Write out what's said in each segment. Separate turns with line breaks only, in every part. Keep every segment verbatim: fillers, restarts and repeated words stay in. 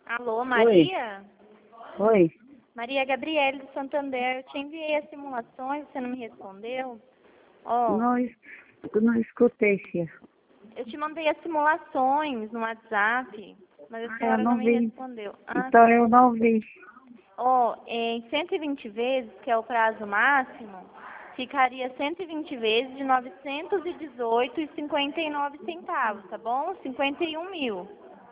Alô,
Oi,
Maria?
oi.
Maria Gabriele do Santander, eu te enviei as simulações, você não me respondeu? Ó,
Não, es- não escutei, filha.
eu te mandei as simulações no WhatsApp, mas a
Ah, eu
senhora não
não
me
vi.
respondeu. Ah,
Então
tá.
eu não vi.
Ó, em cento e vinte vezes, que é o prazo máximo, ficaria cento e vinte vezes de novecentos e dezoito e cinquenta e nove centavos, tá bom? cinquenta e um mil.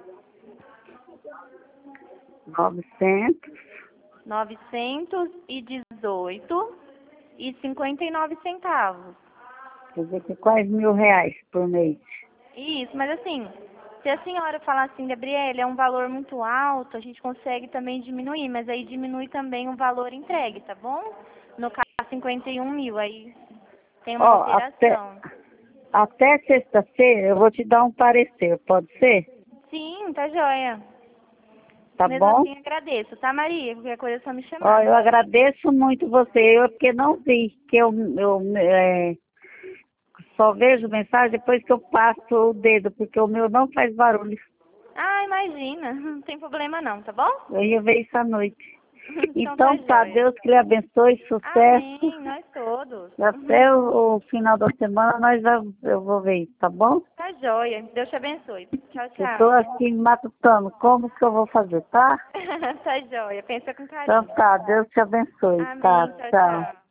Novecentos.
novecentos e dezoito e cinquenta e nove centavos.
Quer dizer que quase mil reais por mês.
Isso, mas assim, se a senhora falar assim, Gabriela, é um valor muito alto, a gente consegue também diminuir, mas aí diminui também o valor entregue, tá bom? No caso, cinquenta e um mil, aí tem uma
Ó, até,
alteração.
até sexta-feira eu vou te dar um parecer, pode ser?
Sim, tá joia.
Tá
Mesmo
bom?
assim, agradeço, tá, Maria? Qualquer coisa é só me
Ó,
chamar.
eu agradeço muito você, eu porque não vi, que eu, eu é, só vejo mensagem depois que eu passo o dedo, porque o meu não faz barulho.
Ah, imagina, não tem problema não, tá bom?
Eu ia ver isso à noite.
Então tá
Então, tá,
joia.
Deus que lhe abençoe, sucesso.
Amém, nós todos.
Até o, o final da semana nós vamos, eu vou ver isso, tá bom?
Tá joia. Deus te abençoe. Tchau,
Eu tô
tchau.
aqui me matutando, como que eu vou fazer, tá?
Tá joia. Pensa com
Então
carinho.
tá, Deus te abençoe, tá?
Amém. Tchau,
Tchau.
tchau.